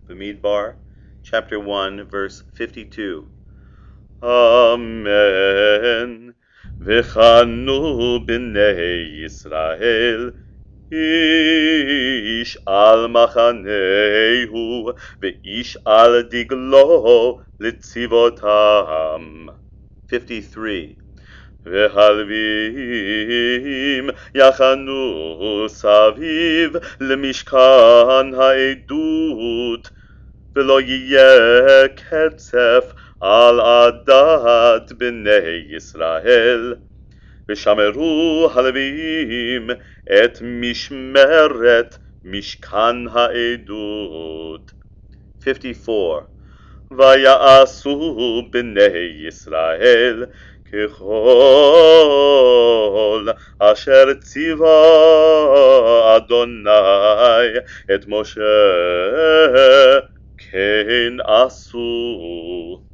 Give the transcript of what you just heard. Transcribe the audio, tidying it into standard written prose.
Bamidbar, chapter 1, verse 52. Amen. V'chanu b'nei Yisrael, ish al machanehu, v'ish al diglo litzivotam. 53. והלווים יחנו סביב למשכן העדות, ולא יהיה קצף על עדת בני ישראל, ושמרו הלווים את משמרת משכן העדות. 54. ויעשו בני ישראל ככל אשר ציווה אדוני את משה כן עשו.